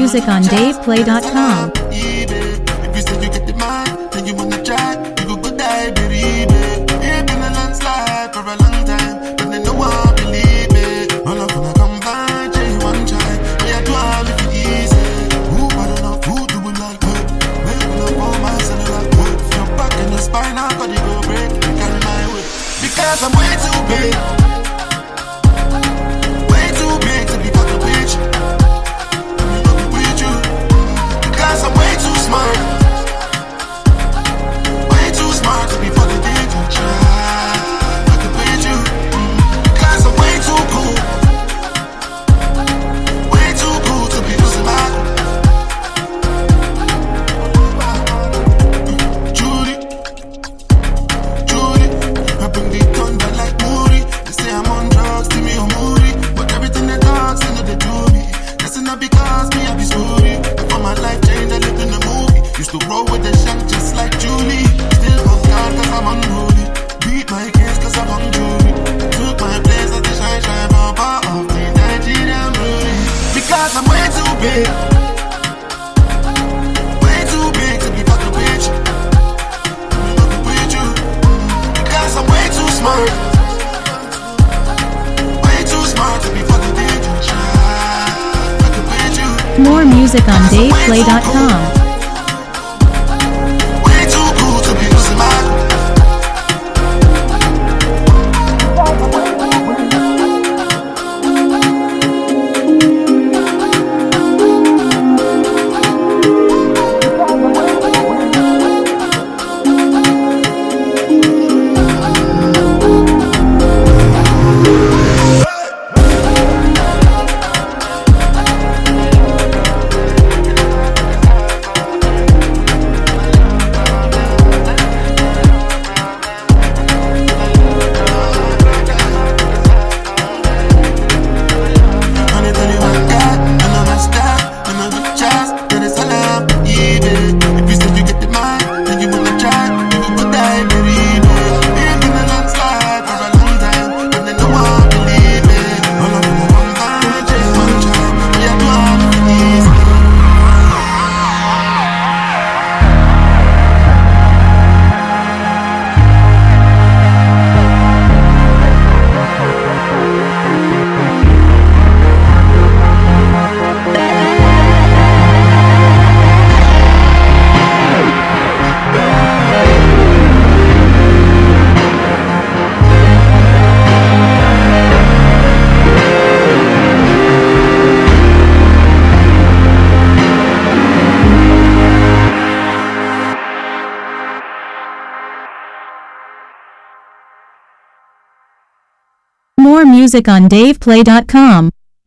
music on DavePlay.com. If you say you get the man, then you wanna try, you go good die, believe it. It's been a landslide for a long time, but they no one believe it. All of them come by, change one try, yeah, do all if it easy. Who bad enough, who do we like good? Making up all my cellular good. Your back in the spine, I got it go break, you carry my weight. Because I'm way too big. Way too big to be fucking with you. I'm way too smart. Way too smart to be fucking things and try. I can beat you. Cause I'm way too cool. Way too cool to be losing my Judy, Judy, I bring the thunder like Moody. They say I'm on drugs, see me on Moody. But everything they talk, say no they do me. That's not because me I be sorry. For my life change, I lived in a movie. Used to roll with the shank just like Julie. Still fuck God cause I'm unruly. Beat my case cause I'm on jury. Took my place as the shine bumper of the Nigerian movie. Because I'm way too big. Way too big to be fucking with you. With you. Because I'm way too smart. Way too smart to be fucking with you. More music on DavePlay.com. Way too cool to be losing my More music on DavePlay.com.